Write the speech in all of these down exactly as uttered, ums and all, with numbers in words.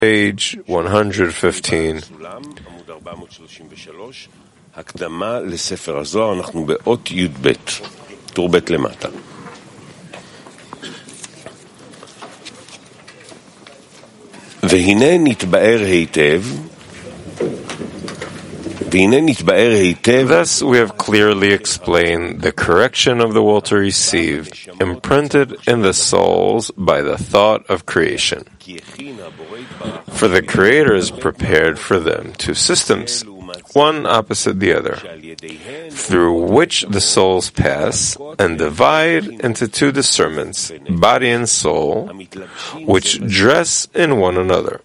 Page one hundred fifteen. הקדמה לספר הזוהר, אנחנו באות י"ב, טור ב' למטה. והנה נתבאר היטב, והנה נתבאר היטב. Thus we have clearly explained the correction of the will to receive, imprinted in the souls by the thought of creation. For the Creator is prepared for them two systems, one opposite the other, through which the souls pass and divide into two discernments, body and soul, which dress in one another.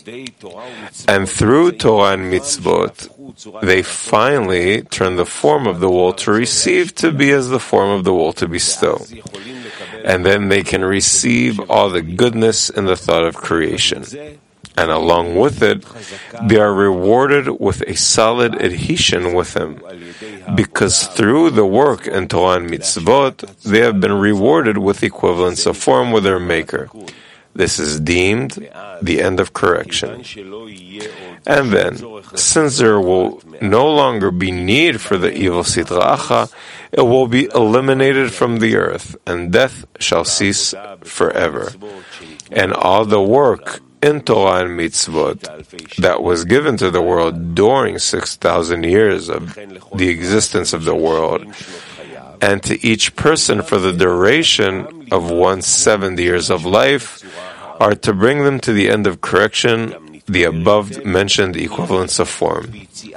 And through Torah and mitzvot, they finally turn the form of the will to receive to be as the form of the will to bestow. And then they can receive all the goodness in the thought of creation. And along with it, they are rewarded with a solid adhesion with Him, because through the work in Torah and mitzvot, they have been rewarded with equivalence of form with their Maker. This is deemed the end of correction. And then, since there will no longer be need for the evil Sitra Achra, it will be eliminated from the earth, and death shall cease forever. And all the work in Torah and mitzvot that was given to the world during six thousand years of the existence of the world, and to each person for the duration of one seventy years of life, are to bring them to the end of correction, the above-mentioned equivalence of form.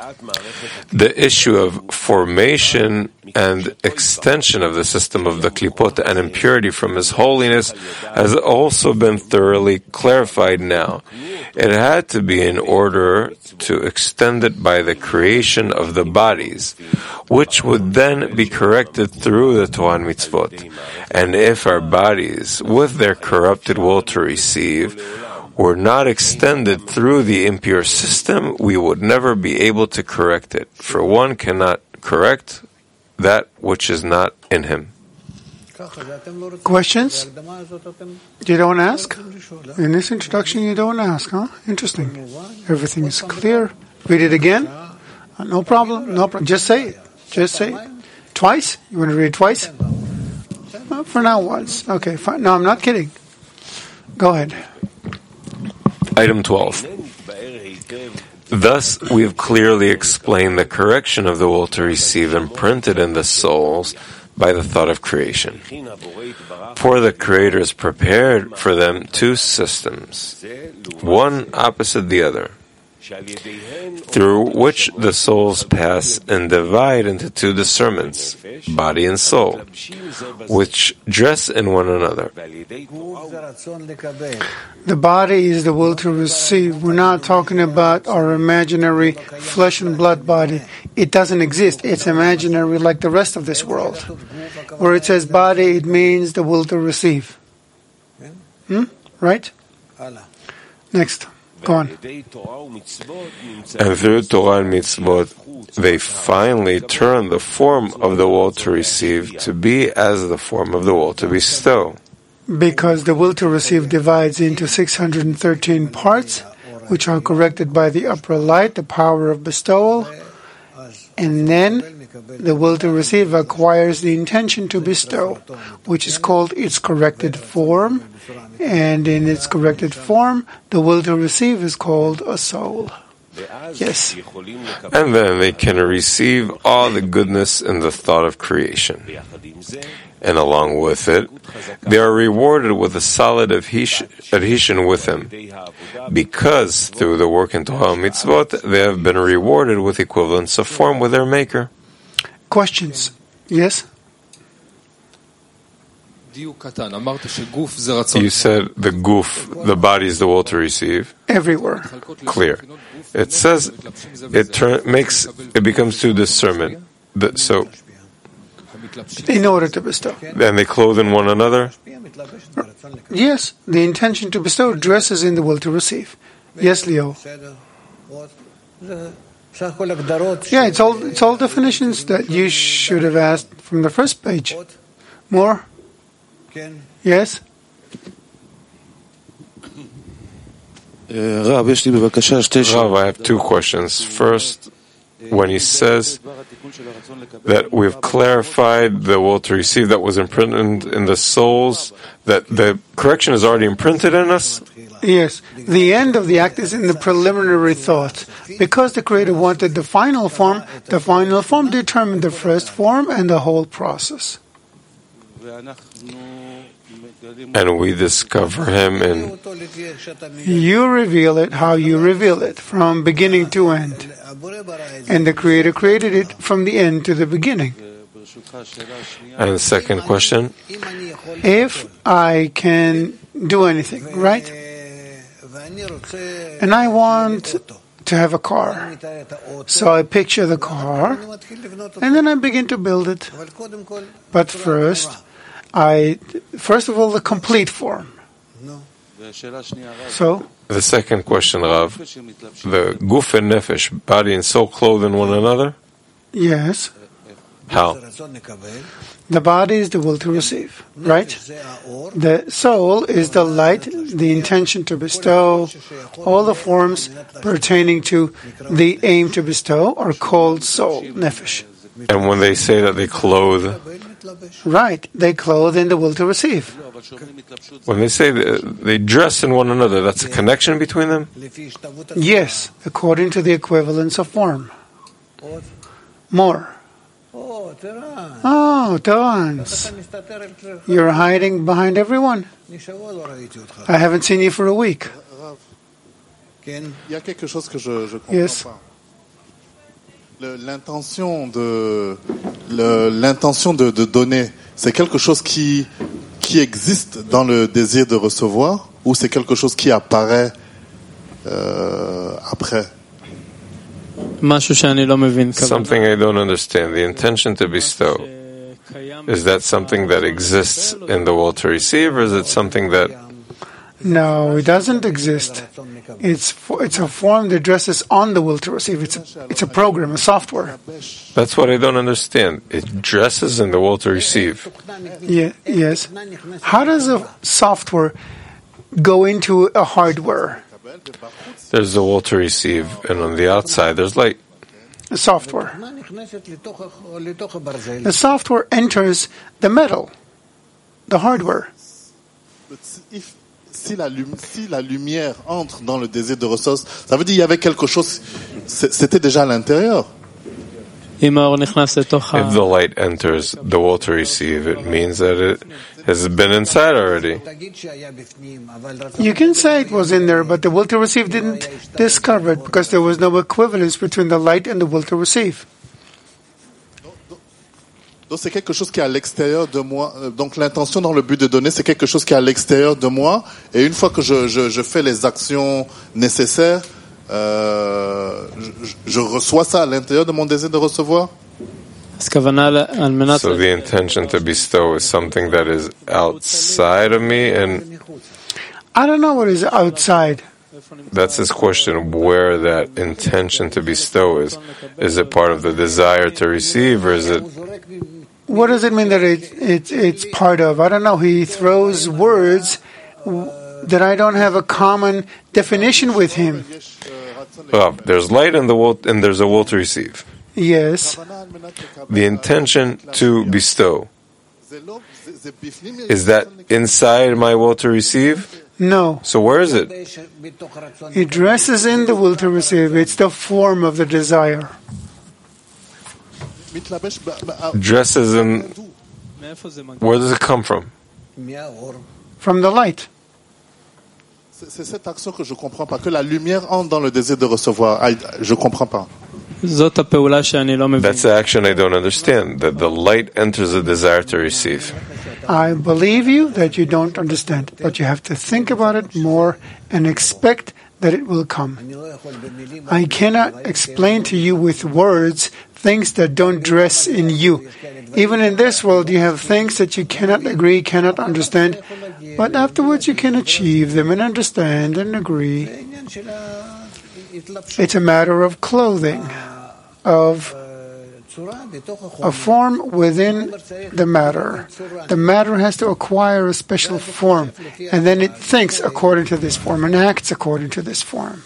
The issue of formation and extension of the system of the klipot and impurity from His holiness has also been thoroughly clarified now. It had to be in order to extend it by the creation of the bodies, which would then be corrected through the Torah and mitzvot. And if our bodies, with their corrupted will to receive, were not extended through the impure system, we would never be able to correct it. For one cannot correct that which is not in him. Questions? You don't ask? In this introduction, you don't ask, huh? Interesting. Everything is clear. Read it again? Uh, no problem. No problem. Just say it. Just say it. Twice? You want to read it twice? Uh, for now, once. Okay, fine. No, I'm not kidding. Go ahead. Item twelve. Thus, we have clearly explained the correction of the will to receive imprinted in the souls by the thought of creation. For the Creator is prepared for them two systems, one opposite the other, through which the souls pass and divide into two discernments, body and soul, which dress in one another. The body is the will to receive. We're not talking about our imaginary flesh and blood body. It doesn't exist. It's imaginary like the rest of this world. Where it says body, it means the will to receive. Hmm? Right? Next. Go on. And through Torah and mitzvot, they finally turn the form of the will to receive to be as the form of the will to bestow. Because the will to receive divides into six hundred thirteen parts, which are corrected by the upper light, the power of bestowal, and then the will to receive acquires the intention to bestow, which is called its corrected form, and in its corrected form, the will to receive is called a soul. Yes. And then they can receive all the goodness in the thought of creation. And along with it, they are rewarded with a solid adhesion with Him, because through the work in Torah and mitzvot, they have been rewarded with equivalence of form with their Maker. Questions? Yes? You said the guf, the body is the will to receive. Everywhere. Clear. It says it turn, makes it becomes to discernment. The, so, in order to bestow. And they clothe in one another. Yes, the intention to bestow dresses in the will to receive. Yes, Leo. Yeah, it's all it's all definitions that you should have asked from the first page. More? Yes? Rav, I have two questions. First, when he says that we've clarified the will to receive that was imprinted in the souls, that the correction is already imprinted in us? Yes. The end of the act is in the preliminary thought. Because the Creator wanted the final form, the final form determined the first form and the whole process. And we discover Him in... You reveal it how you reveal it, from beginning to end. And the Creator created it from the end to the beginning. And the second question? If I can do anything, right? And I want to have a car. So I picture the car, and then I begin to build it. But first, I, first of all, the complete form. So, the second question, Rav, the guf and nefesh, body and soul, clothe in one another? Yes. How? The body is the will to receive, right? The soul is the light, the intention to bestow. All the forms pertaining to the aim to bestow are called soul, nefesh. And when they say that they clothe, right, they clothe in the will to receive. When they say that they dress in one another, that's a connection between them? Yes, according to the equivalence of form. More. Oh, Terence. You're hiding behind everyone? I haven't seen you for a week. Yes. L'intention de le, l'intention de, de donner, c'est quelque chose qui qui existe dans le désir de recevoir, ou c'est quelque chose qui apparaît euh, après? Something I don't understand. The intention to bestow, is that something that exists in the will to receive, or is it something that... No, it doesn't exist. It's it's a form that dresses on the will to receive. It's a, it's a program, a software. That's what I don't understand. It dresses in the will to receive. Yeah, yes. How does a software go into a hardware? There's the will to receive, and on the outside there's light. The software. The software enters the metal, the hardware. If, si, la, si la lumière entre dans le désir de ressources, ça veut dire qu'il y avait quelque chose, c'était déjà à l'intérieur. If the light enters the will to receive, it means that it has been inside already. You can say it was in there, but the will to receive didn't discover it because there was no equivalence between the light and the will to receive. Donc c'est quelque chose qui est à l'extérieur de moi. Donc l'intention dans le but de donner, c'est quelque chose qui est à l'extérieur de moi. Et une fois que je, je, je fais les actions nécessaires, euh, je, je reçois ça à l'intérieur de mon désir de recevoir. So the intention to bestow is something that is outside of me, and I don't know what is outside. That's his question, where that intention to bestow is. Is it part of the desire to receive, or is it... What does it mean that it, it, it's part of? I don't know. He throws words that I don't have a common definition with him. Well, there's light in the will, and there's a will to receive. Yes. The intention to bestow, is that inside my will to receive? No. So where is it? It dresses in the will to receive. It's the form of the desire. Dresses in... Where does it come from? From the light. C'est cette action que je comprends pas, que la lumière entre dans le désir de recevoir. Je comprends pas. That's the action I don't understand, that the light enters the desire to receive. I believe you that you don't understand, but you have to think about it more and expect that it will come. I cannot explain to you with words things that don't dress in you. Even in this world, you have things that you cannot agree, cannot understand, but afterwards you can achieve them and understand and agree. It's a matter of clothing, of a form within the matter. The matter has to acquire a special form, and then it thinks according to this form and acts according to this form.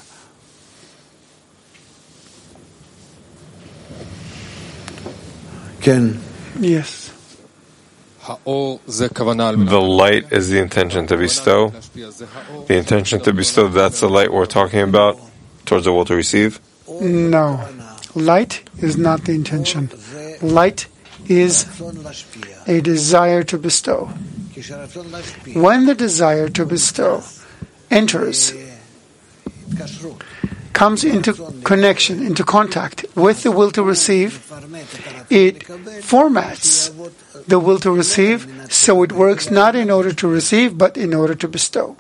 Yes. The light is the intention to bestow. The intention to bestow, that's the light we're talking about towards the will to receive? No. Light is not the intention. Light is a desire to bestow. When the desire to bestow enters, comes into connection, into contact with the will to receive, it formats the will to receive so it works not in order to receive but in order to bestow.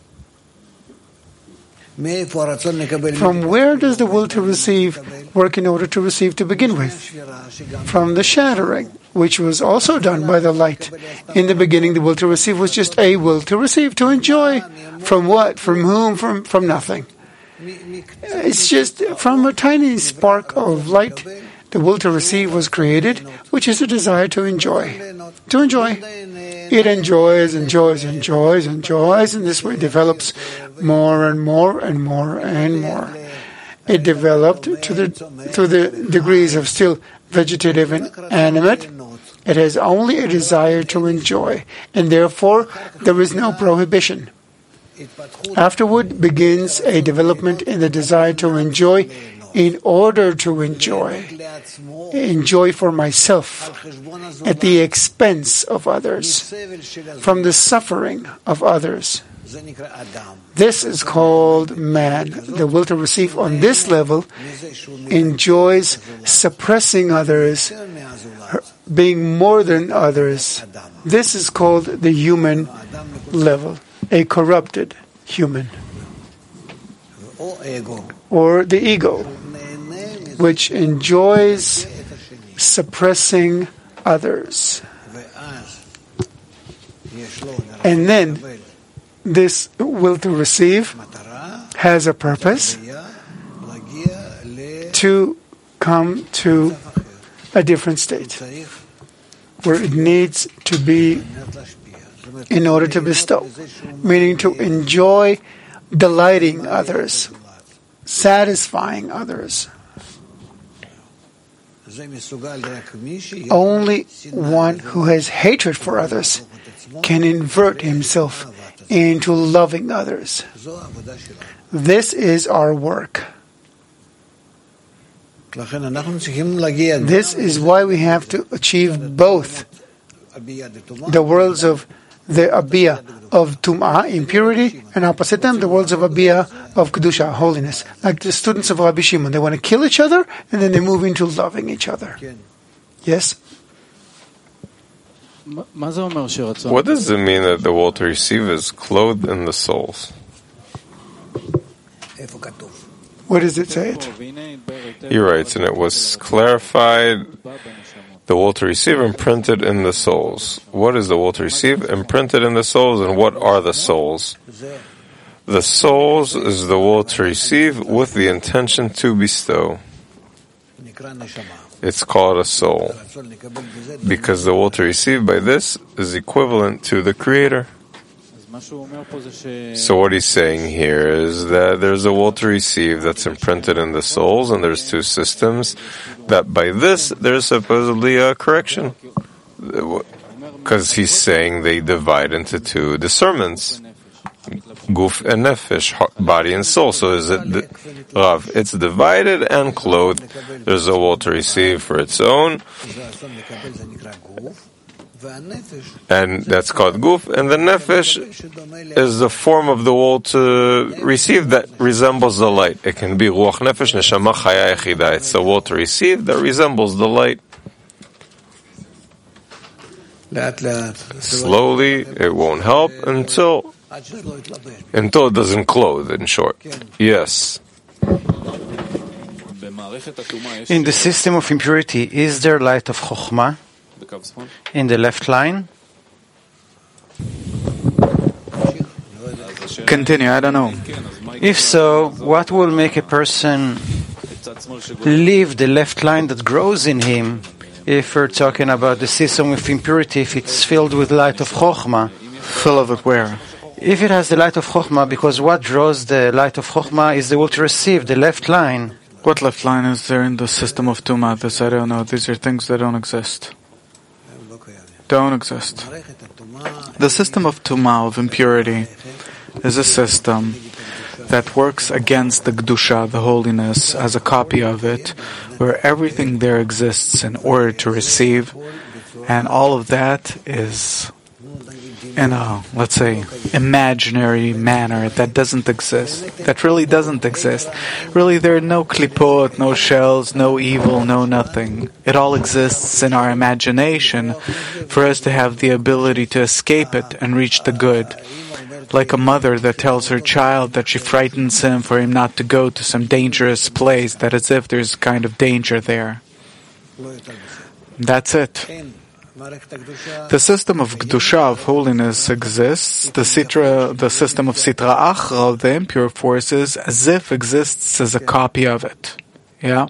From where does the will to receive work in order to receive to begin with? From the shattering, which was also done by the light. In the beginning, the will to receive was just a will to receive, to enjoy. From what? From whom? From, from nothing. It's just from a tiny spark of light, the will to receive was created, which is a desire to enjoy. To enjoy. It enjoys, enjoys, enjoys, enjoys, and this way it develops more and more and more and more. It developed to the to the degrees of still vegetative and animate. It has only a desire to enjoy, and therefore there is no prohibition. Afterward begins a development in the desire to enjoy in order to enjoy. Enjoy for myself at the expense of others, from the suffering of others. This is called man. The will to receive on this level enjoys suppressing others, being more than others. This is called the human level, a corrupted human. Or the ego, which enjoys suppressing others. And then this will to receive has a purpose to come to a different state where it needs to be in order to bestow, meaning to enjoy delighting others, satisfying others. Only one who has hatred for others can invert himself into loving others. This is our work. This is why we have to achieve both the worlds of the Abiyah of Tum'ah, impurity, and opposite them, the worlds of Abiyah of Kedusha, holiness. Like the students of Rabbi Shimon, they want to kill each other, and then they move into loving each other. Yes? What does it mean that the will to receive is clothed in the souls? Where does it say it? He writes, and it was clarified, the will to receive imprinted in the souls. What is the will to receive imprinted in the souls, and what are the souls? The souls is the will to receive with the intention to bestow. It's called a soul, because the will to receive by this is equivalent to the Creator. So what he's saying here is that there's a will to receive that's imprinted in the souls, and there's two systems, that by this there's supposedly a correction. Because he's saying they divide into two discernments, guf and nefesh, body and soul. So is it, Rav, it's divided and clothed. There's a will to receive for its own, and that's called guf, and the nefesh is the form of the will to receive that resembles the light. It can be ruach nefesh, neshama chaya echida. It's the will to receive that resembles the light. Slowly, it won't help until until it doesn't clothe, in short. Yes. In the system of impurity, is there light of Chokhmah in the left line? Continue, I don't know. If so, what will make a person leave the left line that grows in him. If we're talking about the system of impurity, if it's filled with light of Chokhmah. Full of it where? If it has the light of Chokhmah, because what draws the light of Chokhmah is the will to receive, the left line. What left line is there in the system of Tumah? This I don't know. These are things that don't exist. Don't exist. The system of Tumah, of impurity, is a system that works against the Kedusha, the holiness, as a copy of it, where everything there exists in order to receive, and all of that is in a, let's say, imaginary manner that doesn't exist, that really doesn't exist. Really, there are no klipot, no shells, no evil, no nothing. It all exists in our imagination for us to have the ability to escape it and reach the good. Like a mother that tells her child that she frightens him for him not to go to some dangerous place, that as if there's kind of danger there. That's it. The system of Kedusha, of holiness, exists. The sitra, the system of Sitra Achra, of the impure forces, as if exists as a copy of it. Yeah?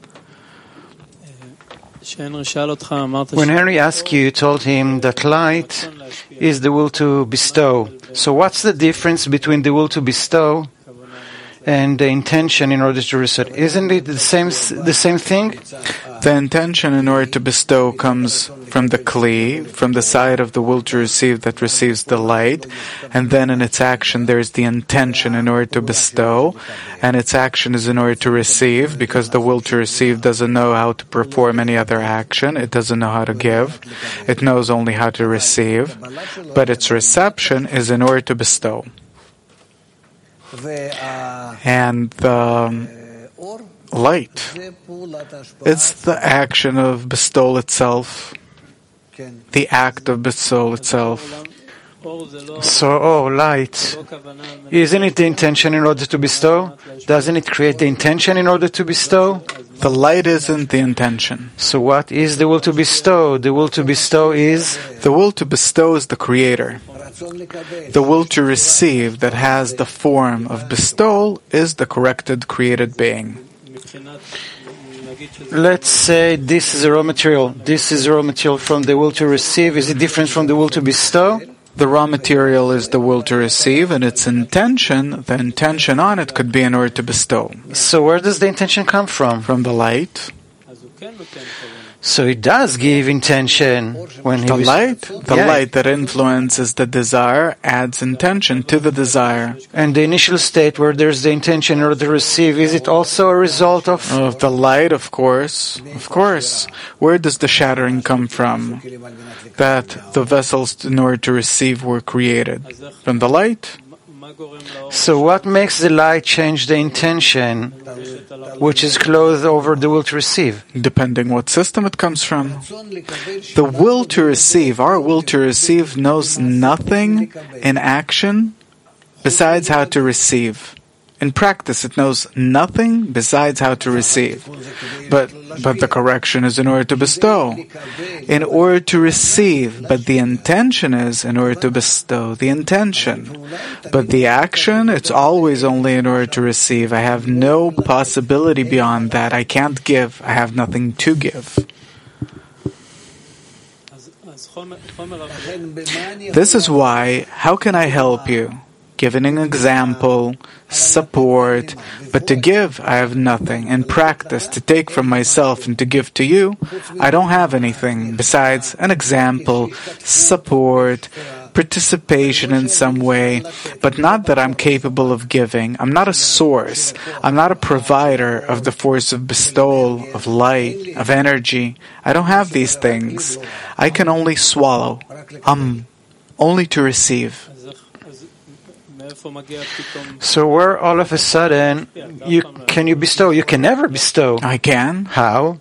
When Henry asked you, you told him that light is the will to bestow. So what's the difference between the will to bestow and the intention in order to receive? Isn't it the same the same thing? The intention in order to bestow comes from the kli, from the side of the will to receive that receives the light, and then in its action there is the intention in order to bestow, and its action is in order to receive, because the will to receive doesn't know how to perform any other action, it doesn't know how to give, it knows only how to receive, but its reception is in order to bestow. And the light, it's the action of bestowal itself, the act of bestowal itself. So, oh, light, isn't it the intention in order to bestow? Doesn't it create the intention in order to bestow? The light isn't the intention. So what is the will to bestow? The will to bestow is? The will to bestow is the creator. The will to receive that has the form of bestowal is the corrected, created being. Let's say this is a raw material. This is a raw material from the will to receive. Is it different from the will to bestow? The raw material is the will to receive, and its intention, the intention on it could be in order to bestow. So where does the intention come from? From the light. So it does give intention when he the was, light, the yeah. light that influences the desire adds intention to the desire. And the initial state where there's the intention in order to receive, is it also a result of? Of the light, of course, of course. Where does the shattering come from? That the vessels in order to receive were created from the light. So what makes the light change the intention, which is clothed over the will to receive? Depending what system it comes from. The will to receive, our will to receive, knows nothing in action besides how to receive. In practice, it knows nothing besides how to receive. But but the correction is in order to bestow. In order to receive, but the intention is in order to bestow. The intention. But the action, it's always only in order to receive. I have no possibility beyond that. I can't give. I have nothing to give. This is why, how can I help you? Giving an example, support, but to give, I have nothing. In practice, to take from myself and to give to you, I don't have anything besides an example, support, participation in some way, but not that I'm capable of giving. I'm not a source. I'm not a provider of the force of bestowal, of light, of energy. I don't have these things. I can only swallow. I'm only to receive. So where all of a sudden you can you bestow? You can never bestow. I can. How?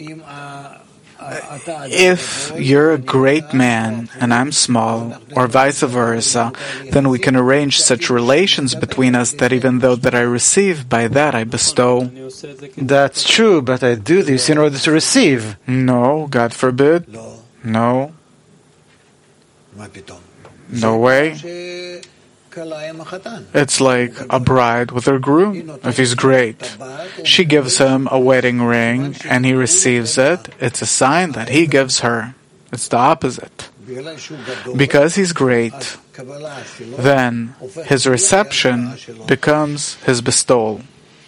If you're a great man and I'm small, or vice versa, then we can arrange such relations between us that even though that I receive, by that I bestow. That's true, but I do this in order to receive. No, God forbid. No. No way. It's like a bride with her groom. If he's great, she gives him a wedding ring and he receives it. It's a sign that he gives her. It's the opposite. Because he's great, then his reception becomes his bestowal.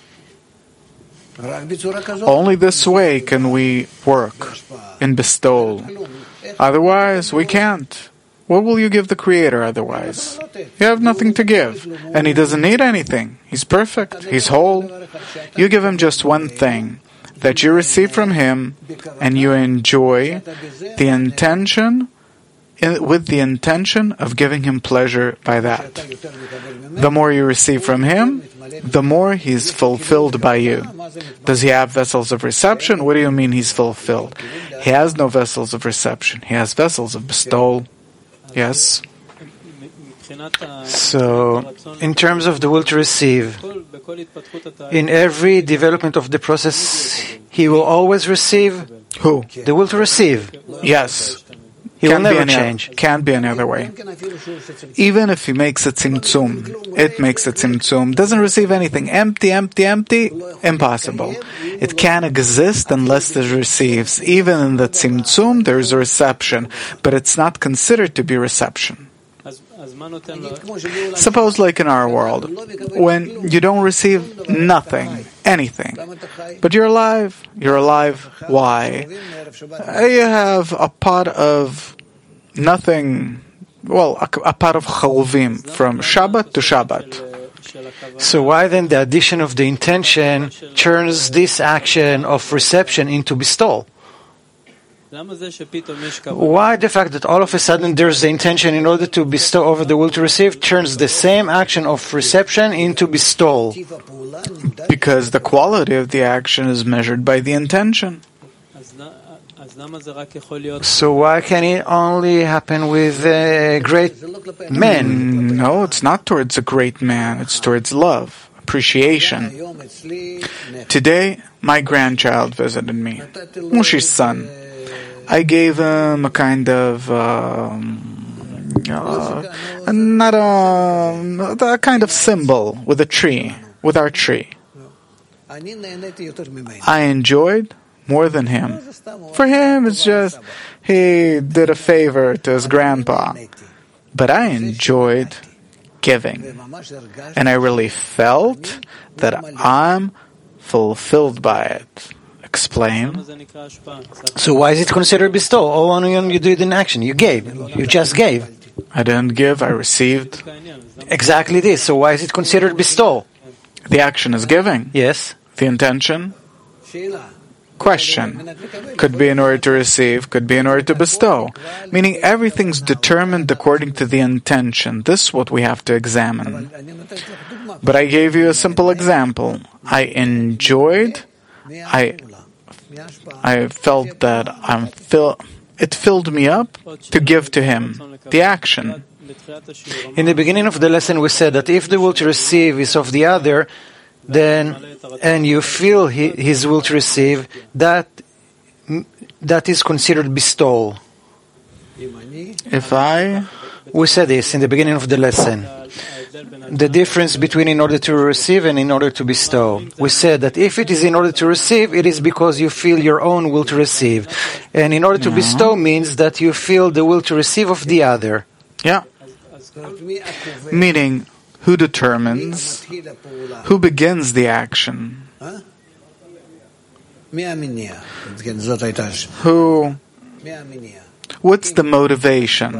Only this way can we work in bestowal. Otherwise, we can't. What will you give the Creator otherwise? You have nothing to give, and He doesn't need anything. He's perfect. He's whole. You give Him just one thing that you receive from Him, and you enjoy the intention, with the intention of giving Him pleasure by that. The more you receive from Him, the more He's fulfilled by you. Does He have vessels of reception? What do you mean He's fulfilled? He has no vessels of reception. He has vessels of bestowal. Yes. So, in terms of the will to receive, in every development of the process, he will always receive. Who? The will to receive. Yes. He Can't will never be any, change. Can't be any other way. Even if he makes a tzimtzum, it makes a tzimtzum, doesn't receive anything. Empty, empty, empty, impossible. It can't exist unless it receives. Even in the tzimtzum, there is a reception, but it's not considered to be reception. Suppose like in our world, when you don't receive nothing, anything, but you're alive. You're alive. Why? You have a pot of nothing, well, a, a pot of chalvim from Shabbat to Shabbat. So why then the addition of the intention turns this action of reception into bestowal? Why the fact that all of a sudden there's the intention in order to bestow over the will to receive turns the same action of reception into bestowal? Because the quality of the action is measured by the intention. So why can it only happen with uh, great men? No, it's not towards a great man. It's towards love, appreciation. Today, my grandchild visited me, Mushi's son. I gave him a kind of, um, uh, not a, a kind of symbol with a tree, with our tree. I enjoyed more than him. For him, it's just, he did a favor to his grandpa. But I enjoyed giving. And I really felt that I'm fulfilled by it. Explain. So why is it considered bestowal? All on you did in action. You gave. You just gave. I didn't give, I received. Exactly this. So why is it considered bestowal? The action is giving. Yes. The intention? Question. Could be in order to receive, could be in order to bestow. Meaning everything's determined according to the intention. This is what we have to examine. But I gave you a simple example. I enjoyed, I I felt that I'm fill, it filled me up to give to him the action. In the beginning of the lesson we said that if the will to receive is of the other, then, and you feel he, his will to receive, that that is considered bestowal. If I... We said this in the beginning of the lesson. The difference between in order to receive and in order to bestow. We said that if it is in order to receive, it is because you feel your own will to receive. And in order to yeah. bestow means that you feel the will to receive of the other. Yeah. Meaning, who determines, who begins the action? Who? What's the motivation?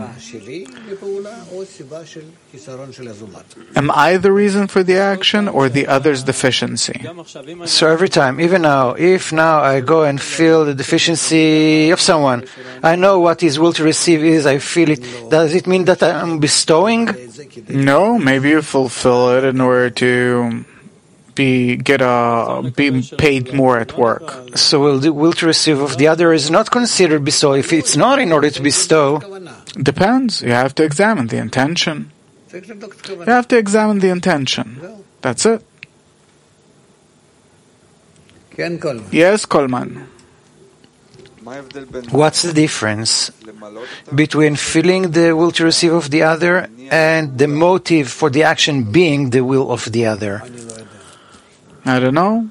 Am I the reason for the action or the other's deficiency? So every time, even now, if now I go and feel the deficiency of someone, I know what his will to receive is, I feel it. Does it mean that I'm bestowing? No, maybe you fulfill it in order to be get a be paid more at work. So will the will to receive of the other is not considered bestow. If it's not in order to bestow, depends. You have to examine the intention. You have to examine the intention. That's it. Yes, Coleman. What's the difference between feeling the will to receive of the other and the motive for the action being the will of the other? I don't know.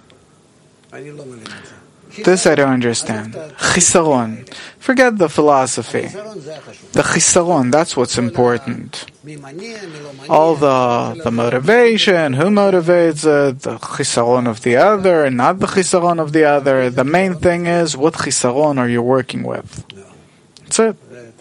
This I don't understand. Chisaron. Forget the philosophy. The chisaron, that's what's important. All the the motivation, who motivates it, the chisaron of the other, not the chisaron of the other. The main thing is, what chisaron are you working with? That's it.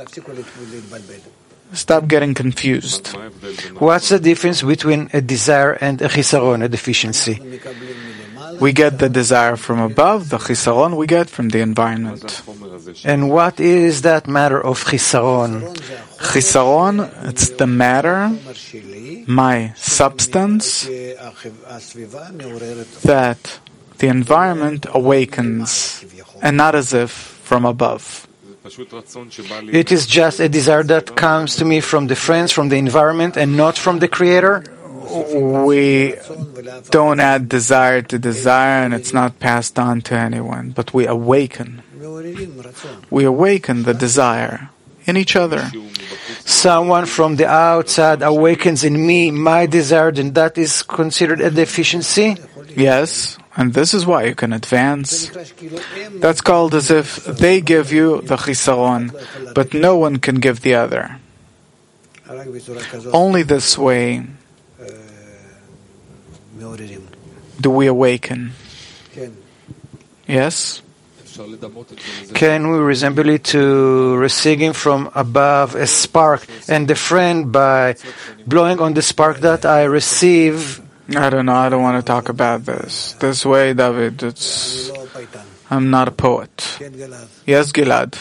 Stop getting confused. What's the difference between a desire and a chisaron, a deficiency? We get the desire from above, the chisaron we get from the environment. And what is that matter of chisaron? Chisaron, it's the matter, my substance, that the environment awakens, and not as if from above. It is just a desire that comes to me from the friends, from the environment, and not from the Creator? We don't add desire to desire, and it's not passed on to anyone, but we awaken. We awaken the desire in each other. Someone from the outside awakens in me my desire, then that is considered a deficiency? Yes, and this is why you can advance. That's called as if they give you the chisaron, but no one can give the other. Only this way do we awaken. Yes? Can we resemble it to receiving from above a spark and the friend by blowing on the spark that I receive? I don't know, I don't want to talk about this. This way, David, it's... I'm not a poet. Yes, Gilad?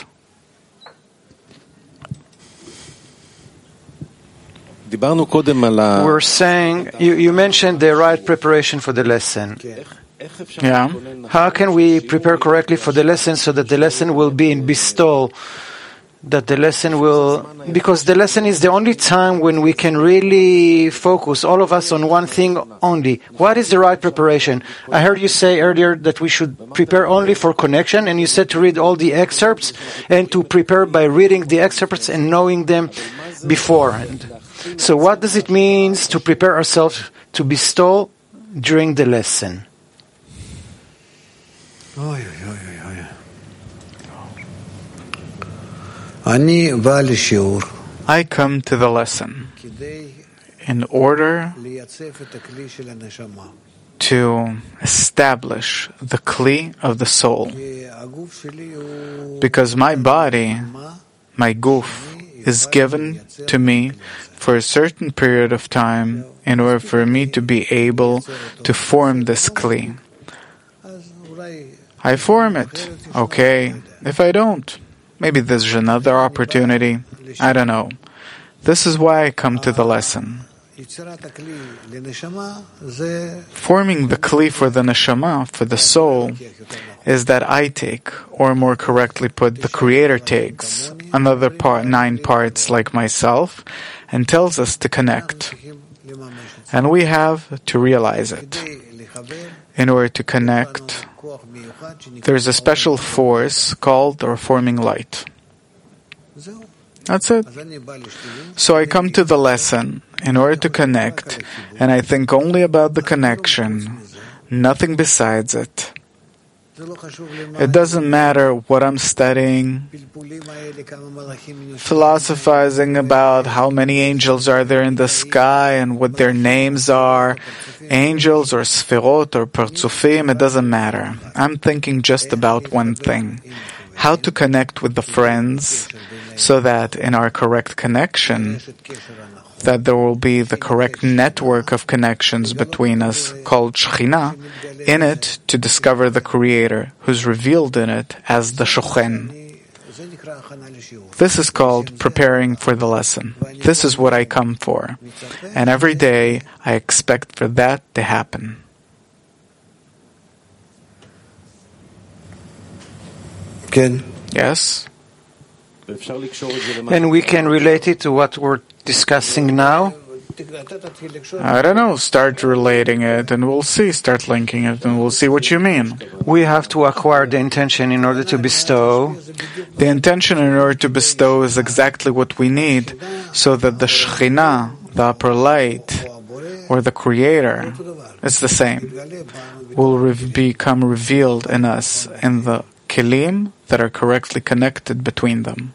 We're saying, you, you mentioned the right preparation for the lesson. Yeah. How can we prepare correctly for the lesson so that the lesson will be in bestowal? That the lesson will, because the lesson is the only time when we can really focus, all of us, on one thing only. What is the right preparation? I heard you say earlier that we should prepare only for connection, and you said to read all the excerpts and to prepare by reading the excerpts and knowing them beforehand. So what does it mean to prepare ourselves to bestow during the lesson? I come to the lesson in order to establish the kli of the soul, because my body, my guf, is given to me for a certain period of time in order for me to be able to form this kli. I form it, okay. If I don't, maybe there's another opportunity. I don't know. This is why I come to the lesson. Forming the kli for the neshama, for the soul, is that I take, or more correctly put, the Creator takes, another part, nine parts like myself, and tells us to connect. And we have to realize it. In order to connect, there's a special force called the reforming light. That's it. So I come to the lesson in order to connect, and I think only about the connection, nothing besides it. It doesn't matter what I'm studying, philosophizing about how many angels are there in the sky and what their names are, angels or sfirot or partzufim, it doesn't matter. I'm thinking just about one thing, how to connect with the friends so that in our correct connection, that there will be the correct network of connections between us called Shekhinah, in it to discover the Creator, who's revealed in it as the Shochen. This is called preparing for the lesson. This is what I come for. And every day I expect for that to happen. Ken? Yes? And we can relate it to what we're discussing now. I don't know, start relating it and we'll see, start linking it and we'll see what you mean. We have to acquire the intention in order to bestow. The intention in order to bestow is exactly what we need so that the Shekhinah, the upper light, or the Creator, it's the same, will re- become revealed in us in the kelim that are correctly connected between them.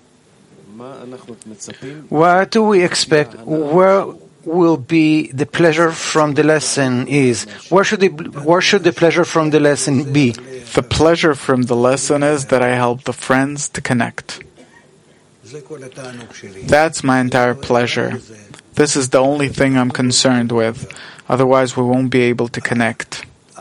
What do we expect? Where will be the pleasure from the lesson is? Where should the, where should the pleasure from the lesson be? The pleasure from the lesson is that I help the friends to connect. That's my entire pleasure. This is the only thing I'm concerned with. Otherwise, we won't be able to connect.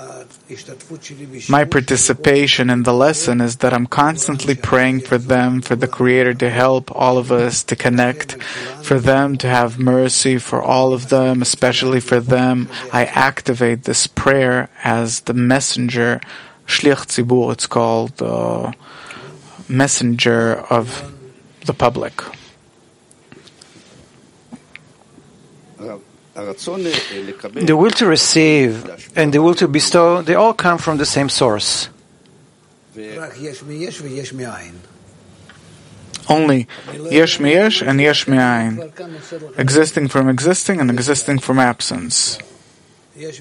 My participation in the lesson is that I'm constantly praying for them, for the Creator to help all of us to connect, for them to have mercy for all of them, especially for them. I activate this prayer as the messenger, Shliach Tzibur, it's called, uh, messenger of the public. The will to receive and the will to bestow, they all come from the same source. Only yesh miyesh and yesh mi'ayin, existing from existing and existing from absence. Yesh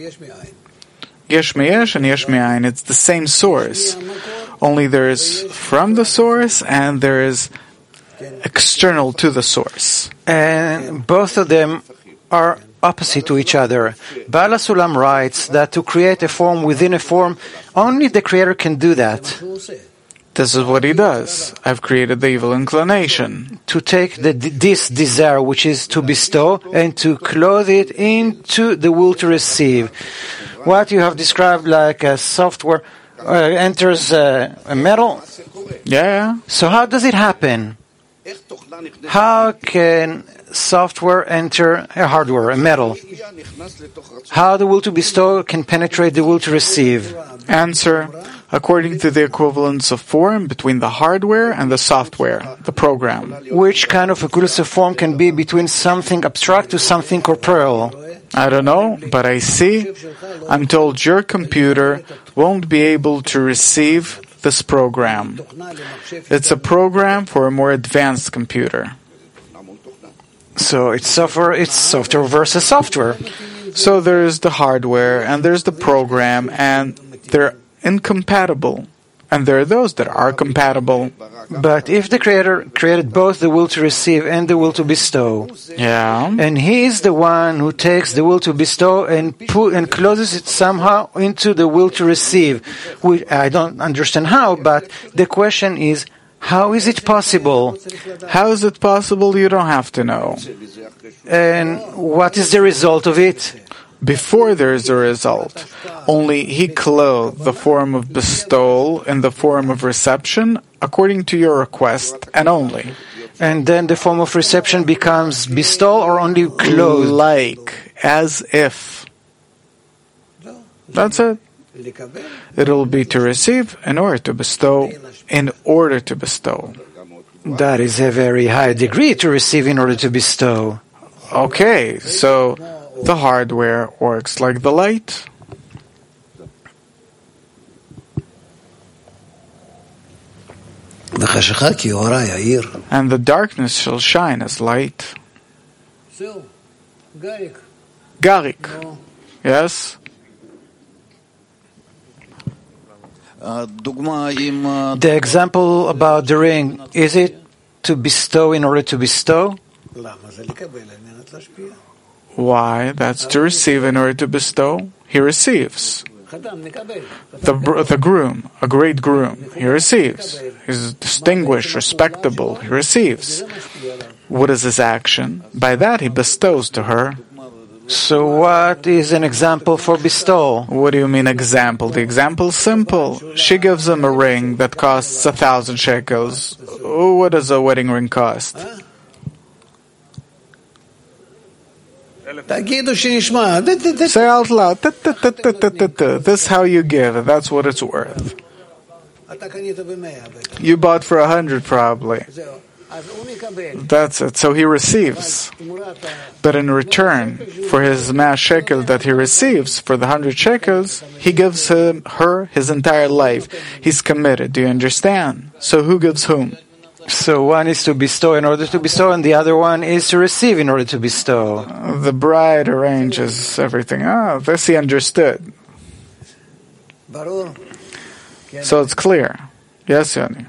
miyesh and yesh mi'ayin, it's the same source. Only there is from the source and there is external to the source. And both of them are opposite to each other. Baal HaSulam writes that to create a form within a form, only the Creator can do that. This is what he does. I've created the evil inclination. To take the, this desire, which is to bestow, and to clothe it into the will to receive. What you have described like a software uh, enters uh, a metal. Yeah. So how does it happen? How can software enter a hardware, a metal? How the will to bestow can penetrate the will to receive? Answer, according to the equivalence of form between the hardware and the software, the program. Which kind of equivalence of form can be between something abstract to something corporeal? I don't know, but I see. I'm told your computer won't be able to receive this program. It's a program for a more advanced computer. So it's software, it's software versus software. So there's the hardware and there's the program, and they're incompatible. And there are those that are compatible. But if the Creator created both the will to receive and the will to bestow, yeah, and He is the one who takes the will to bestow and put and closes it somehow into the will to receive, which I don't understand how, but the question is, how is it possible? How is it possible? You don't have to know. And what is the result of it? Before there is a result, only he clothed the form of bestowal in the form of reception according to your request, and only. And then the form of reception becomes bestowal or only clothed? Like, as if. That's it. It will be to receive in order to bestow, in order to bestow. That is a very high degree, to receive in order to bestow. Okay, so the hardware works like the light. And the darkness shall shine as light. Garik. Yes? The example about the ring, is it to bestow in order to bestow? Why? That's to receive in order to bestow. He receives. The, the groom, a great groom, he receives. He's distinguished, respectable, he receives. What is his action? By that he bestows to her. So what is an example for bestowal? What do you mean example? The example is simple. She gives him a ring that costs a thousand shekels. What does a wedding ring cost? Say out loud. This is how you give. That's what it's worth. You bought for a hundred probably. That's it. So he receives. But in return for his mea shekel that he receives, for the hundred shekels, he gives him, her his entire life. He's committed. Do you understand? So who gives whom? So one is to bestow in order to bestow, and the other one is to receive in order to bestow. Uh, the bride arranges everything. Ah, this he understood. So it's clear. Yes, Yanni.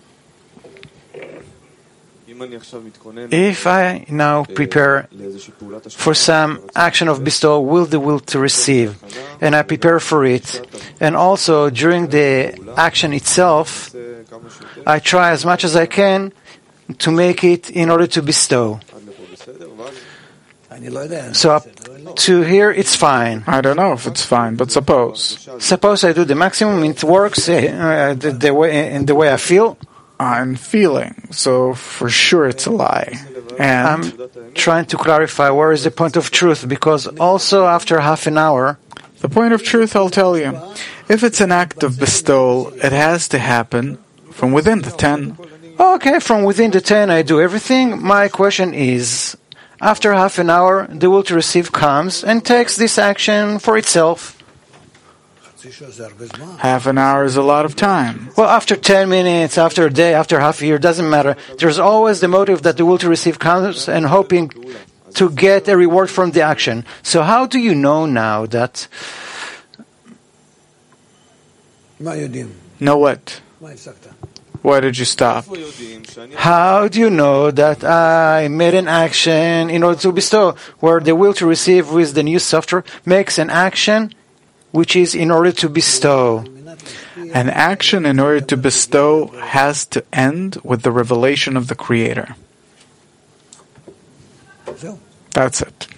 If I now prepare for some action of bestowal with the will to receive, and I prepare for it, and also during the action itself, I try as much as I can to make it in order to bestow. So up to here, it's fine. I don't know if it's fine, but suppose. Suppose I do the maximum, it works uh, the, the way, in the way I feel. I'm feeling, so for sure it's a lie. And I'm trying to clarify where is the point of truth, because also after half an hour, the point of truth, I'll tell you. If it's an act of bestowal, it has to happen from within the ten. Okay, from within the ten I do everything. My question is, after half an hour, the will to receive comes and takes this action for itself. Half an hour is a lot of time. Well, after ten minutes, after a day, after half a year, doesn't matter. There's always the motive that the will to receive comes and hoping to get a reward from the action. So how do you know now that... Know what? Why did you stop? How do you know that I made an action in order to bestow, where the will to receive with the new software makes an action which is in order to bestow? An action in order to bestow has to end with the revelation of the Creator. That's it.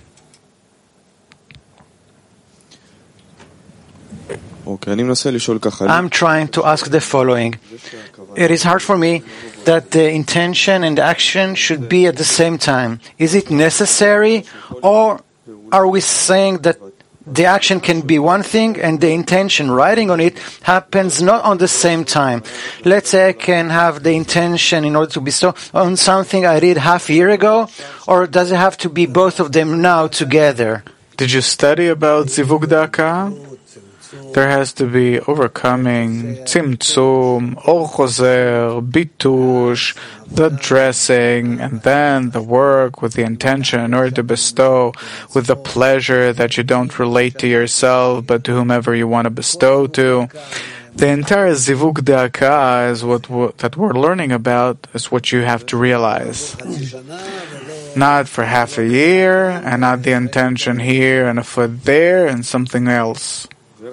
I'm trying to ask the following. It is hard for me that the intention and the action should be at the same time. Is it necessary, or are we saying that the action can be one thing and the intention, writing on it, happens not on the same time? Let's say I can have the intention in order to bestow on something I did half a year ago, or does it have to be both of them now together? Did you study about Zivug Da'aka? There has to be overcoming, tzimtzum, or chozer, bitush, the dressing, and then the work with the intention in order to bestow, with the pleasure that you don't relate to yourself, but to whomever you want to bestow to. The entire Zivug Da'aka is what w- that we're learning about, is what you have to realize. Not for half a year, and not the intention here, and a foot there, and something else.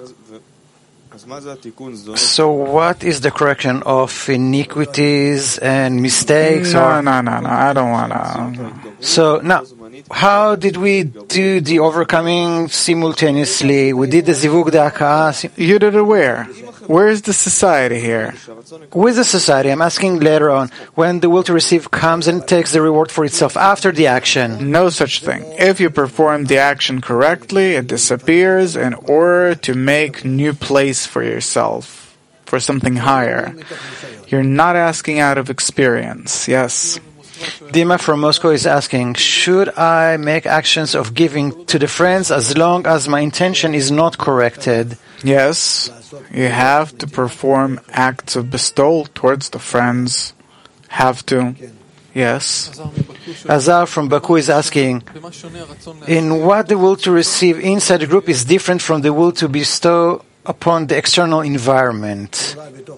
So what is the correction of iniquities and mistakes? No, or? no, no, no, I don't want to. So now, how did we do the overcoming simultaneously? We did the Zivug Da'aka. You did it where? Where is the society here? With the society, I'm asking later on, when the will to receive comes and takes the reward for itself after the action. No such thing. If you perform the action correctly, it disappears in order to make new place for yourself, for something higher. You're not asking out of experience, yes. Dima from Moscow is asking, should I make actions of giving to the friends as long as my intention is not corrected? Yes, you have to perform acts of bestowal towards the friends. Have to. Yes. Azar from Baku is asking, in what the will to receive inside the group is different from the will to bestow upon the external environment?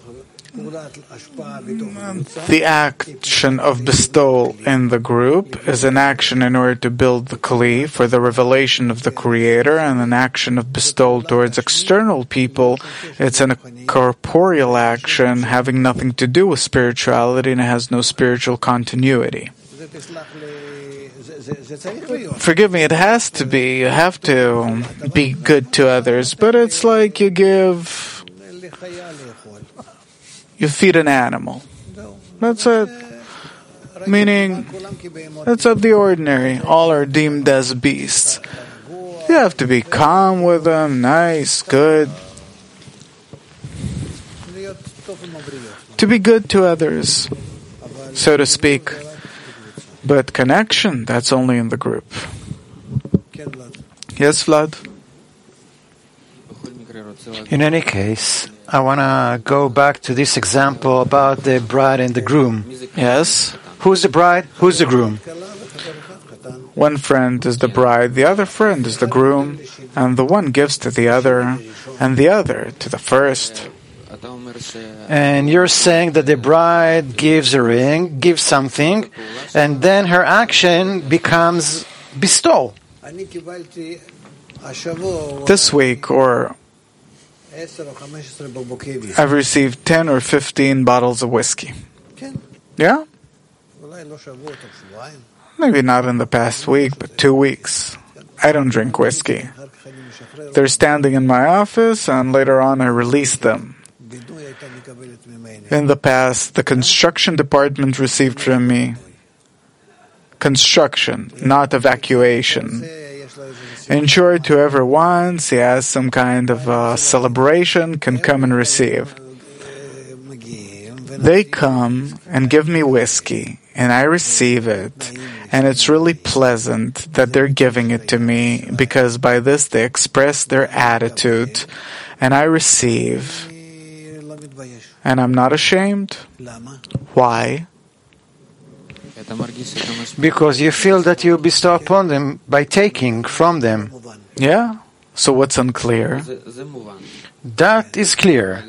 The action of bestowal in the group is an action in order to build the Kli for the revelation of the Creator, and an action of bestowal towards external people, it's a corporeal action having nothing to do with spirituality, and it has no spiritual continuity. Forgive me, it has to be. You have to be good to others, but it's like you give... You feed an animal. That's it. Meaning, it's of the ordinary. All are deemed as beasts. You have to be calm with them, nice, good. To be good to others. so to speak. But connection, that's only in the group. Yes, Vlad? In any case, I want to go back to this example about the bride and the groom. Yes? Who's the bride? Who's the groom? One friend is the bride, the other friend is the groom, and the one gives to the other, and the other to the first. And you're saying that the bride gives a ring, gives something, and then her action becomes bestow. This week, or I've received ten or fifteen bottles of whiskey. Yeah? Maybe not in the past week, but two weeks. I don't drink whiskey. They're standing in my office, and later on I release them. In the past, the construction department received from me construction, not evacuation. In short, whoever wants, he has some kind of uh, celebration, can come and receive. They come and give me whiskey, and I receive it, and it's really pleasant that they're giving it to me, because by this they express their attitude, and I receive, and I'm not ashamed. Why? Because you feel that you bestow upon them by taking from them. Yeah? So what's unclear? That is clear.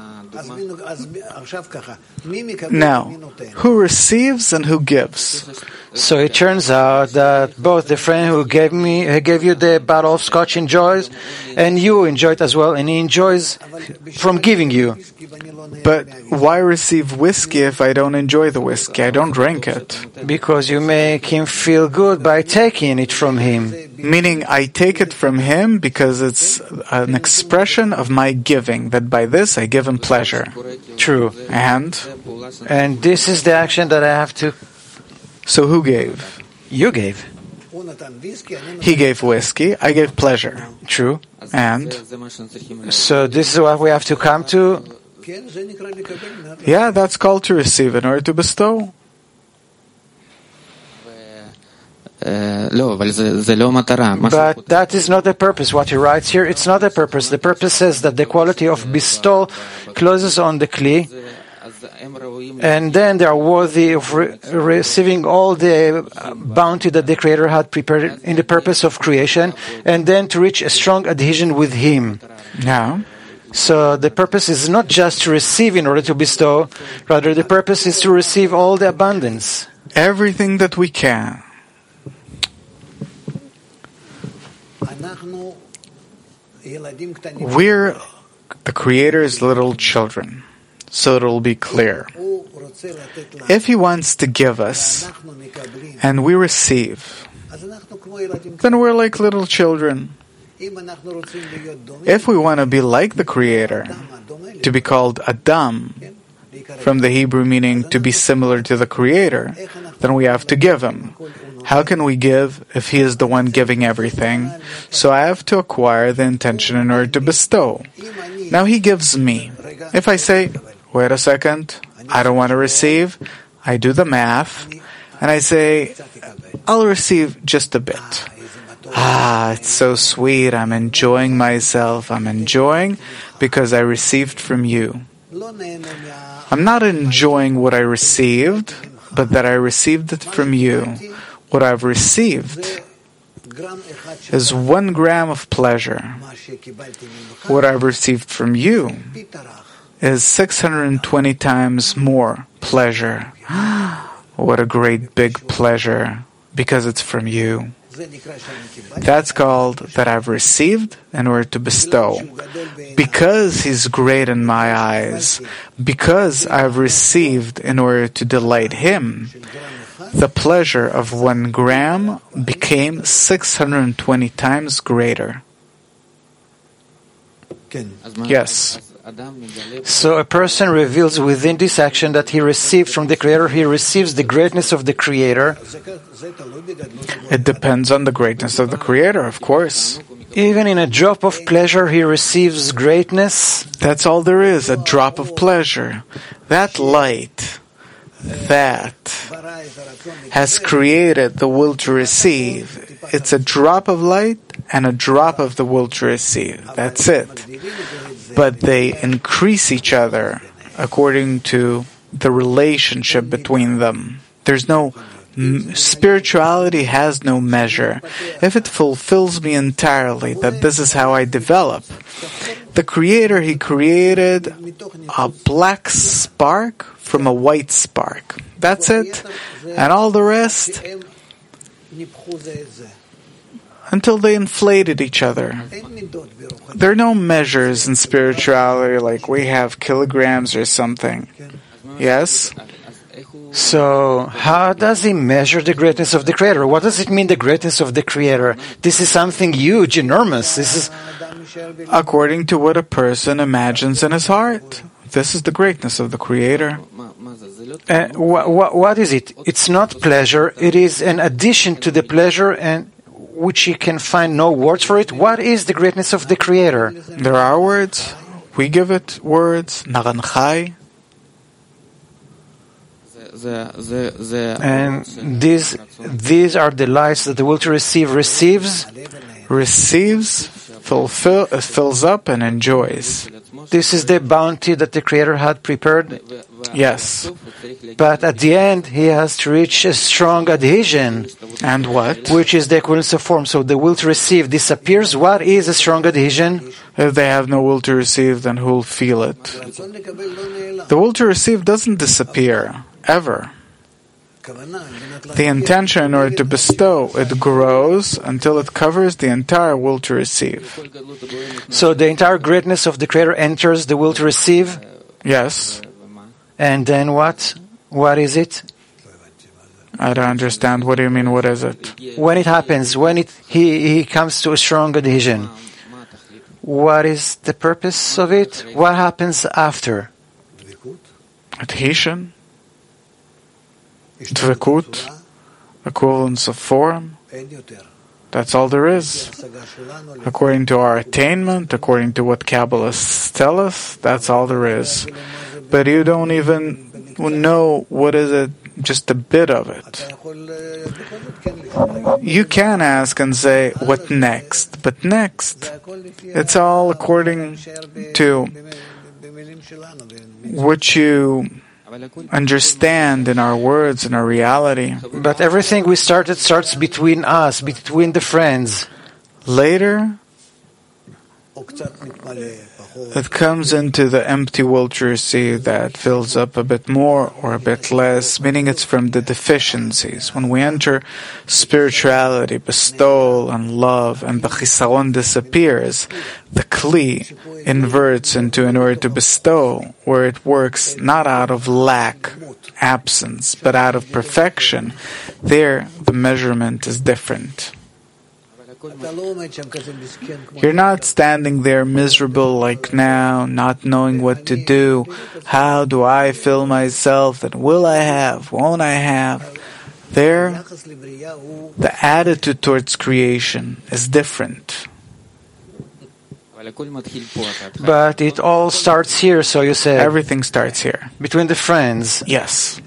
Now, who receives and who gives? So it turns out that both the friend who gave me, who gave you the bottle of scotch enjoys, and you enjoy it as well, and he enjoys from giving you. But why receive whiskey if I don't enjoy the whiskey? I don't drink it. Because you make him feel good by taking it from him. Meaning I take it from him because it's an expression of my giving, that by this I give him pleasure. True. And? And this is the action that I have to... So who gave? You gave. He gave whiskey, I gave pleasure. True. And? So this is what we have to come to? Yeah, that's called to receive in order to bestow. But that is not the purpose. What he writes here, it's not the purpose. The purpose says that the quality of bestow closes on the kli, and then they are worthy of re- receiving all the bounty that the Creator had prepared in the purpose of creation, and then to reach a strong adhesion with Him. Yeah. So the purpose is not just to receive in order to bestow, rather the purpose is to receive all the abundance. Everything that we can. We're the Creator's little children, so it'll be clear. If He wants to give us, and we receive, then we're like little children. If we want to be like the Creator, to be called Adam, from the Hebrew meaning to be similar to the Creator, then we have to give Him. How can we give if He is the one giving everything? So I have to acquire the intention in order to bestow. Now He gives me. If I say, wait a second, I don't want to receive, I do the math, and I say, I'll receive just a bit. Ah, it's so sweet, I'm enjoying myself, I'm enjoying because I received from you. I'm not enjoying what I received, but that I received it from you. What I've received is one gram of pleasure. What I've received from you is six hundred twenty times more pleasure. What a great big pleasure, because it's from you. That's called that I've received in order to bestow. Because He's great in my eyes, because I've received in order to delight Him, the pleasure of one gram became six hundred twenty times greater. Yes. So a person reveals within this action that he received from the Creator, he receives the greatness of the Creator. It depends on the greatness of the Creator, of course. Even in a drop of pleasure, he receives greatness. That's all there is, a drop of pleasure. That light, that has created the will to receive. It's a drop of light and a drop of the will to receive. That's it. But they increase each other according to the relationship between them. There's no spirituality has no measure. If it fulfills me entirely, that this is how I develop. The Creator, He created a black spark from a white spark. That's it. And all the rest, until they inflated each other. There are no measures in spirituality like we have kilograms or something. Yes? So, how does he measure the greatness of the Creator? What does it mean, the greatness of the Creator? This is something huge, enormous. This is according to what a person imagines in his heart. This is the greatness of the Creator. Uh, wh- wh- what is it? It's not pleasure. It is an addition to the pleasure, and which he can find no words for it. What is the greatness of the Creator? There are words. We give it words. Naranchai. And these these are the lights that the will to receive receives, receives, fulfill, fills up, and enjoys. This is the bounty that the Creator had prepared. Yes. But at the end, he has to reach a strong adhesion. And what? Which is the equivalence of form. So the will to receive disappears. What is a strong adhesion? If they have no will to receive, then who will feel it? The will to receive doesn't disappear. Ever. The intention in order to bestow, it grows until it covers the entire will to receive. So the entire greatness of the Creator enters the will to receive? Yes. And then what? What is it? I don't understand. What do you mean, what is it? When it happens, when it he, he comes to a strong adhesion, what is the purpose of it? What happens after? Adhesion. Dvekut, equivalence of form. That's all there is. According to our attainment, according to what Kabbalists tell us, that's all there is. But you don't even know what is it, just a bit of it. You can ask and say, what next? But next, it's all according to what you understand in our words, in our reality. But everything we started starts between us, between the friends. Later, it comes into the empty will to receive that fills up a bit more or a bit less, meaning it's from the deficiencies. When we enter spirituality, bestowal and love, and the chisaron disappears, the kli inverts into in order to bestow, where it works not out of lack, absence, but out of perfection. There, the measurement is different. You're not standing there miserable like now, not knowing what to do. How do I fill myself? And will I have? Won't I have? There, the attitude towards creation is different. But it all starts here, so you said. Everything starts here. Between the friends. Yes.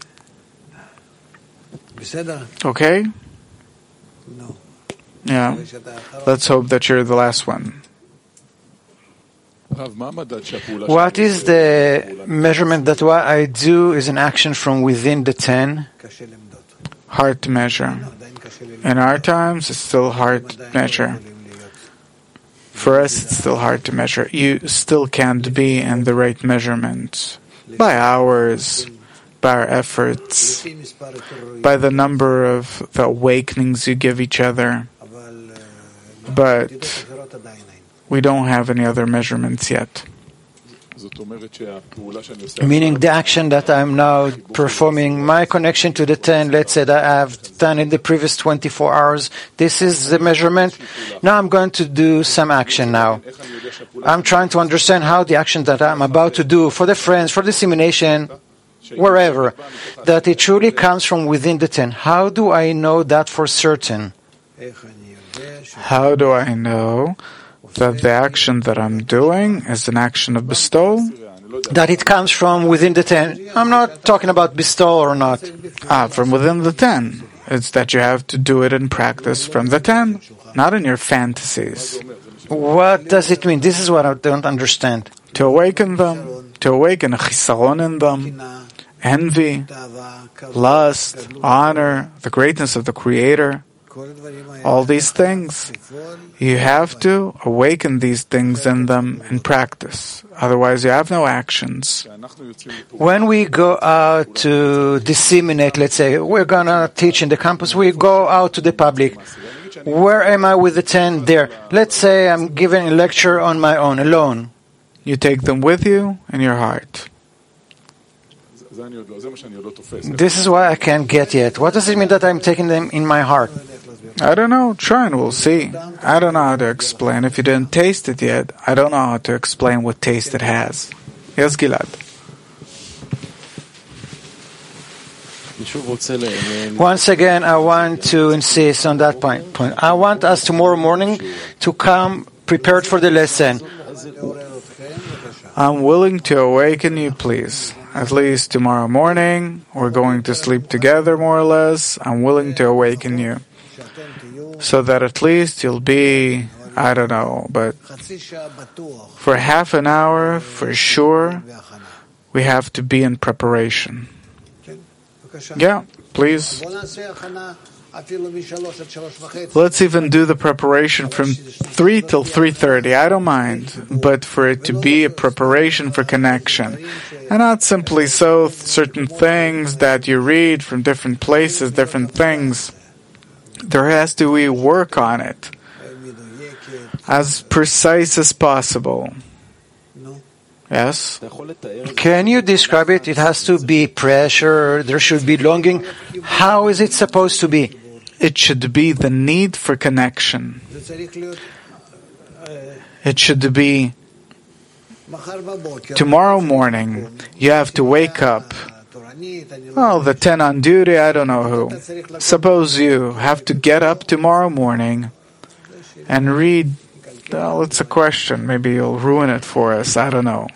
Okay? No. Yeah. Let's hope that you're the last one. What is the measurement that what I do is an action from within the ten? Hard to measure. In our times, it's still hard to measure. For us, it's still hard to measure. You still can't be in the right measurement. By hours, by our efforts, by the number of the awakenings you give each other. But we don't have any other measurements yet. Meaning the action that I'm now performing, my connection to the ten, let's say that I've done in the previous twenty-four hours, this is the measurement. Now I'm going to do some action now. I'm trying to understand how the action that I'm about to do for the friends, for dissemination, wherever, that it truly comes from within the ten. How do I know that for certain? How do I know that the action that I'm doing is an action of bestowal? that it comes from within the ten. I'm not talking about bestow or not. Ah, from within the ten. It's that you have to do it in practice from the ten, not in your fantasies. What does it mean? This is what I don't understand. To awaken them, to awaken a chisaron in them, envy, lust, honor, the greatness of the Creator, all these things. You have to awaken these things in them in practice. Otherwise, you have no actions. When we go out to disseminate, let's say, we're going to teach in the campus, we go out to the public. Where am I with the ten? There. Let's say I'm giving a lecture on my own, alone. You take them with you in your heart. This is why I can't get yet. What does it mean that I'm taking them in my heart? I don't know. Try and we'll see. I don't know how to explain. If you didn't taste it yet, I don't know how to explain what taste it has. Yes, Gilad. Once again, I want to insist on that point. I want us tomorrow morning to come prepared for the lesson. I'm willing to awaken you, please. At least tomorrow morning, we're going to sleep together more or less. I'm willing to awaken you. So that at least you'll be, I don't know, but for half an hour, for sure, we have to be in preparation. Yeah, please. Let's even do the preparation from three till three thirty. I don't mind, but for it to be a preparation for connection, and not simply so certain things that you read from different places, different things. There has to be work on it, as precise as possible. Yes? Can you describe it? It has to be pressure, there should be longing. How is it supposed to be? It should be the need for connection. It should be tomorrow morning, you have to wake up. Well, the ten on duty, I don't know who. Suppose you have to get up tomorrow morning and read. Well, it's a question. Maybe you'll ruin it for us. I don't know.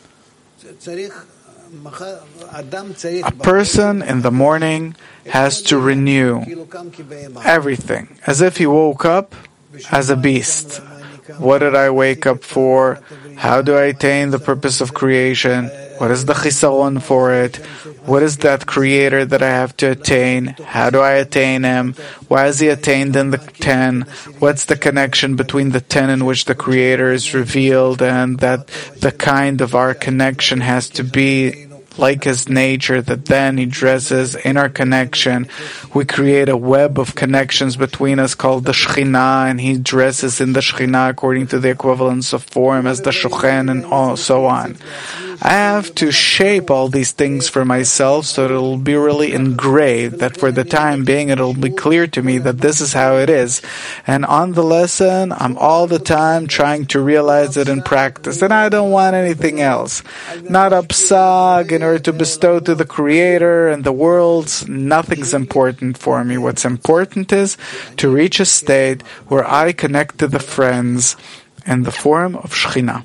A person in the morning has to renew everything, as if he woke up as a beast. What did I wake up for? How do I attain the purpose of creation? What is the chisaron for it? What is that creator that I have to attain? How do I attain him? Why is he attained in the ten? What's the connection between the ten in which the creator is revealed, and that the kind of our connection has to be like his nature, that then he dresses in our connection. We create a web of connections between us called the Shekhinah, and he dresses in the Shekhinah according to the equivalence of form as the Shochen, and all, so on. I have to shape all these things for myself so that it will be really engraved, that for the time being it will be clear to me that this is how it is. And on the lesson, I'm all the time trying to realize it in practice. And I don't want anything else. Not a psag in order to bestow to the Creator and the worlds. Nothing's important for me. What's important is to reach a state where I connect to the friends in the form of Shekhinah.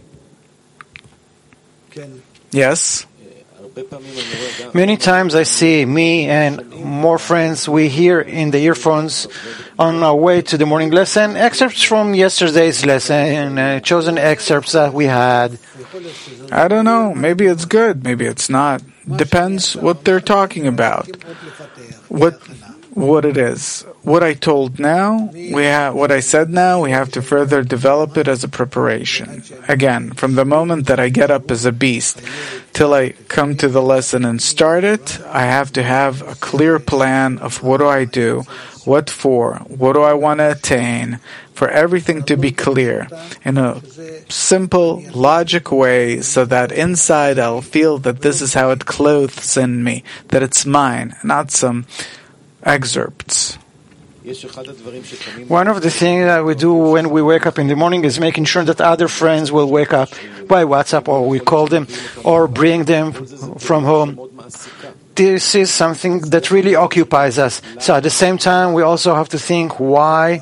Yes? Many times I see me and more friends, we hear in the earphones on our way to the morning lesson, excerpts from yesterday's lesson, uh, chosen excerpts that we had. I don't know. Maybe it's good. Maybe it's not. Depends what they're talking about. What what it is. What I told now, we have, what I said now, we have to further develop it as a preparation. Again, from the moment that I get up as a beast till I come to the lesson and start it, I have to have a clear plan of what do I do, what for, what do I want to attain, for everything to be clear in a simple, logic way, so that inside I'll feel that this is how it clothes in me, that it's mine, not some excerpts. One of the things that we do when we wake up in the morning is making sure that other friends will wake up by WhatsApp, or we call them, or bring them from home. This is something that really occupies us. So at the same time, we also have to think why.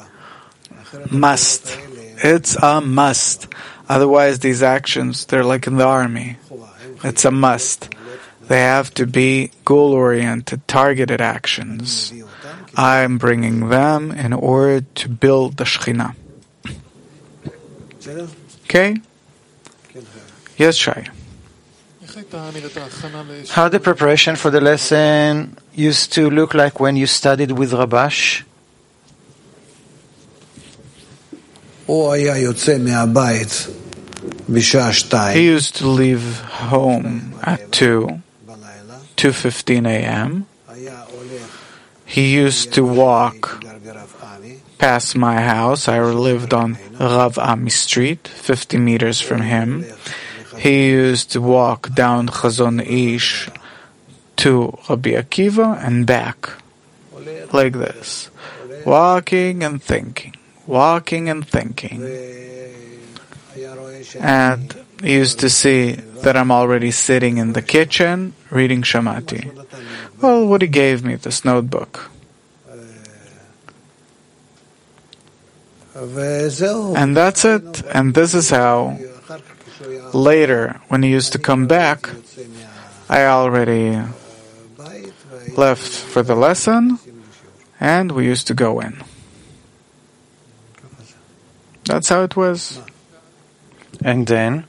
Must. It's a must. Otherwise, these actions, they're like in the army. It's a must. They have to be goal-oriented, targeted actions. I'm bringing them in order to build the Shekhinah. Okay? Yes, Shai. How the preparation for the lesson used to look like when you studied with Rabash? He used to leave home at two, two fifteen a.m. He used to walk past my house. I lived on Rav Ami Street, fifty meters from him. He used to walk down Chazon Ish to Rabbi Akiva and back, like this, walking and thinking, walking and thinking. And he used to see that I'm already sitting in the kitchen reading Shamati. Well, what he gave me, this notebook. And that's it. And this is how, later, when he used to come back, I already left for the lesson, and we used to go in. That's how it was. And then?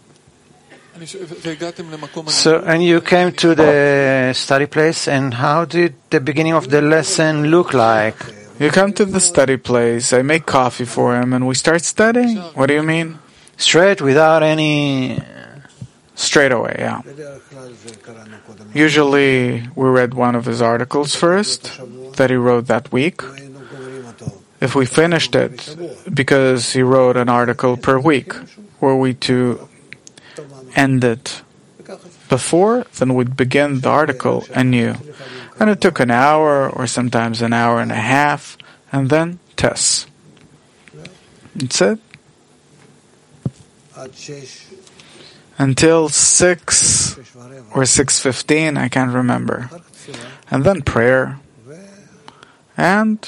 So, and you came to the study place, and how did the beginning of the lesson look like? You come to the study place, I make coffee for him, and we start studying. What do you mean? Straight, without any... Straight away, yeah. Usually, we read one of his articles first, that he wrote that week. If we finished it, because he wrote an article per week, were we to end it before, then we'd begin the article anew. And it took an hour, or sometimes an hour and a half, and then tests. That's it. Until six or six fifteen, I can't remember. And then prayer. And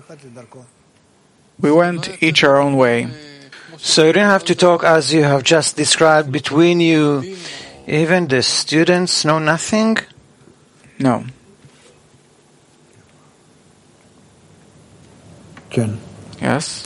we went each our own way. So you didn't have to talk as you have just described between you. Even the students know nothing? No. Yes?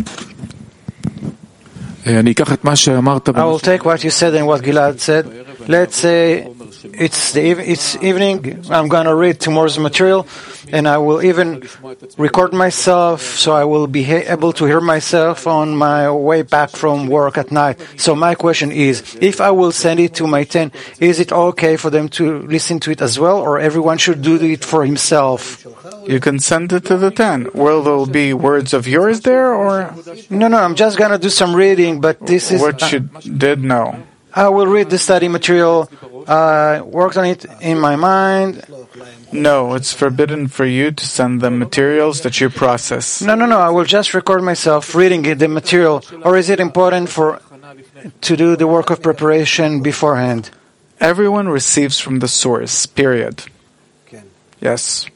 I will take what you said and what Gilad said. Let's say it's the ev- it's evening. I'm going to read tomorrow's material, and I will even record myself, so I will be ha- able to hear myself on my way back from work at night. So my question is, if I will send it to my ten, is it okay for them to listen to it as well, or everyone should do it for himself? You can send it to the ten. Will there be words of yours there, or? No, no, I'm just going to do some reading, but this is... What you did know. I will read the study material, uh, worked on it in my mind. No, it's forbidden for you to send them materials that you process. No, no, no, I will just record myself reading the material. Or is it important for to do the work of preparation beforehand? Everyone receives from the source, period. Yes.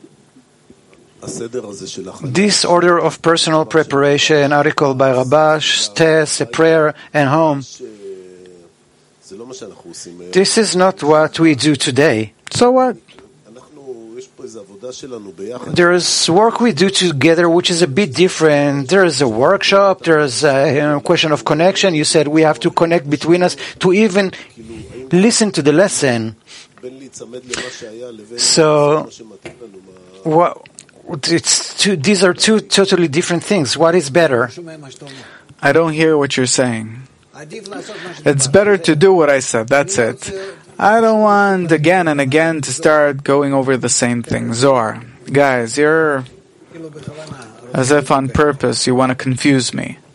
This order of personal preparation, article by Rabash, test, a prayer, and home, this is not what we do today. So what? There is work we do together which is a bit different. There is a workshop, there is a you know, question of connection. You said we have to connect between us to even listen to the lesson. So, what? It's two, these are two totally different things. What is better? I don't hear what you're saying. It's better to do what I said, that's it. I don't want again and again to start going over the same thing. Zohar, guys, you're as if on purpose you want to confuse me.